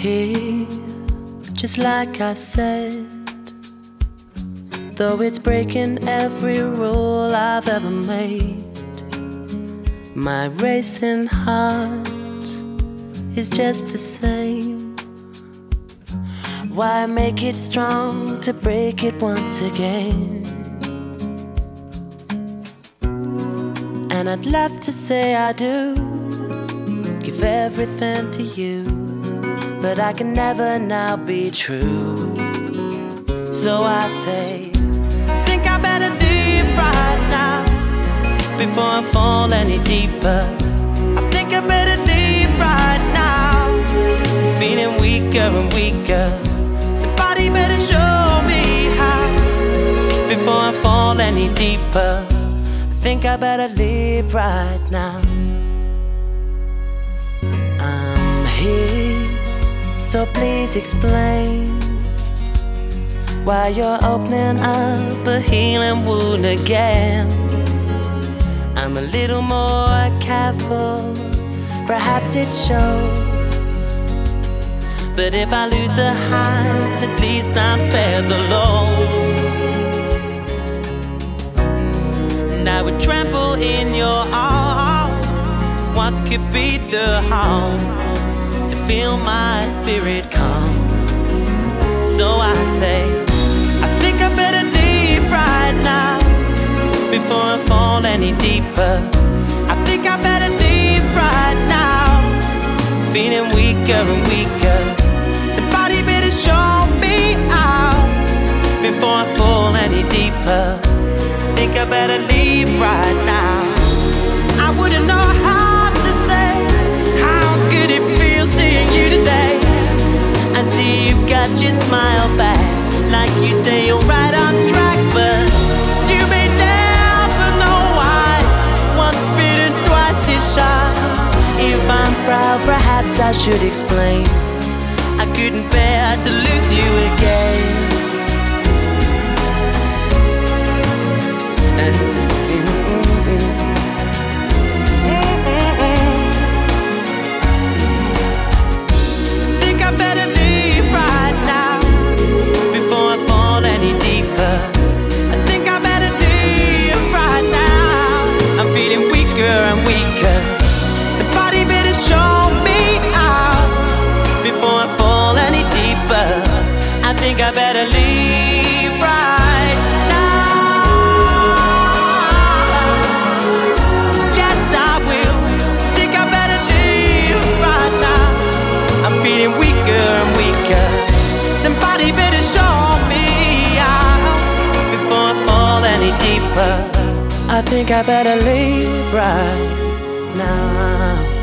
here, just like I said. Though it's breaking every rule I've ever made, my racing heart is just the same. Why make it strong to break it once again? And I'd love to say I do, give everything to you, but I can never now be true. So I say, think I better leave right now before I fall any deeper. I think I better leave right now, feeling weaker and weaker. Somebody better show me how before I fall any deeper. I think I better leave right now. I'm here, so please explain why you're opening up a healing wound again. I'm a little more careful, perhaps it shows. But if I lose the highs, at least I'm spared the lows. And I would trample in your arms. What could be the harm to feel my spirit calm? So I say, I think I better leave right now before I fall any deeper. I think I better leave right now, feeling weaker and weaker. Somebody better show me out before I fall any deeper. I think I better leave right now. I wouldn't know how to say how good it feels seeing you today. I see you've got your smile back, like you say you're right on track, but you may never know why. Once bitten, twice is shy. If I'm proud, perhaps I should explain. I couldn't bear to lose you again. Think I better leave right now before I fall any deeper. I think I better leave right now. I'm feeling weaker and weaker. Somebody better show me out before I fall any deeper. I think I better leave right now. Yes, I will. Think I better leave right now. I'm feeling weaker and weaker. Somebody better show me out before I fall any deeper. I think I better leave right now.